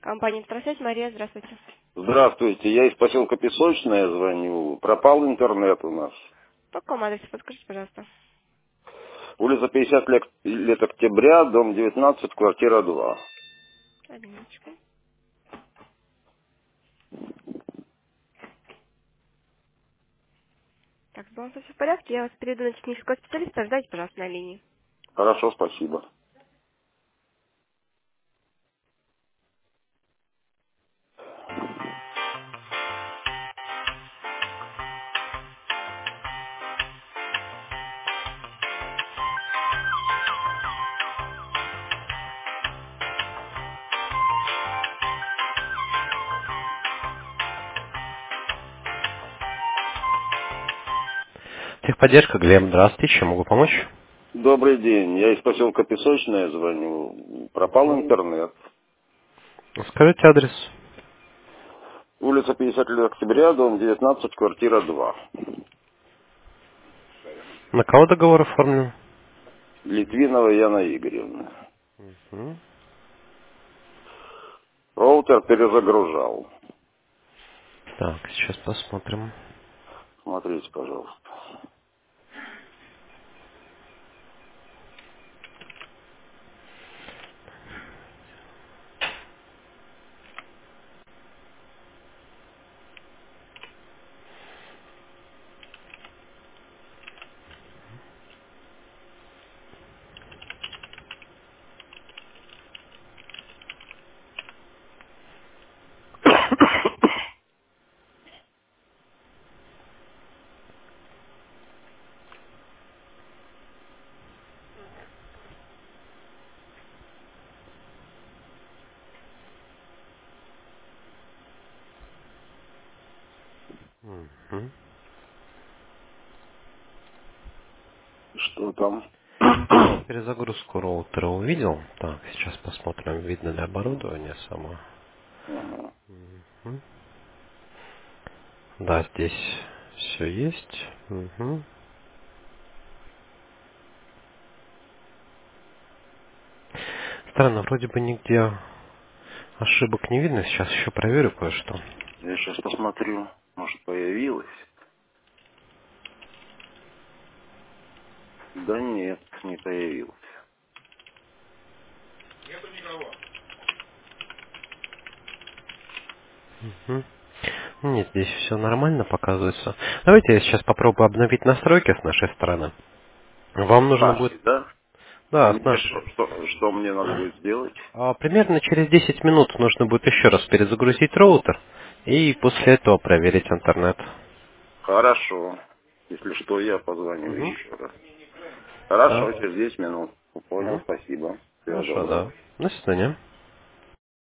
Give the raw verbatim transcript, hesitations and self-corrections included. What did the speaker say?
Компания «Интросвязь», Мария, здравствуйте. Здравствуйте, я из поселка Песочная звоню. Пропал интернет у нас. По какому адресу подскажите, пожалуйста? Улица пятьдесят лет, лет октября, дом девятнадцать, квартира два. Одну минуточку. Так, с балансом все в порядке. Я вас перейду на технического специалиста. Ждайте, пожалуйста, на линии. Хорошо, спасибо. Техподдержка, Глеб, здравствуйте, чем могу помочь? Добрый день, я из поселка Песочная звоню. Пропал интернет. Скажите адрес. Улица пятьдесят лет октября, дом девятнадцать, квартира два. На кого договор оформлен? Литвинова Яна Игоревна. Мгм. Роутер перезагружал. Так, сейчас посмотрим. Смотрите, пожалуйста. Мгм. Что там? Ну, перезагрузку роутера увидел. Так, сейчас посмотрим, видно ли оборудование само. Ага. Мгм. Да, здесь все есть. Мгм. Странно, вроде бы нигде ошибок не видно. Сейчас еще проверю кое-что. Я сейчас посмотрю. Может, появилось? Да нет, не появилось. Мгм. Нет, здесь все нормально показывается. Давайте я сейчас попробую обновить настройки с нашей стороны. Вам нужно будет... Наши, да? Да, с Мне нашей. что, что, что мне надо будет сделать? А, примерно через десять минут нужно будет еще раз перезагрузить роутер и после этого проверить интернет. Хорошо. Если что, я позвоню Угу. еще раз. Да. Хорошо, через десять минут. Понял, Угу. спасибо. Всего Хорошо, доброго. да. До свидания.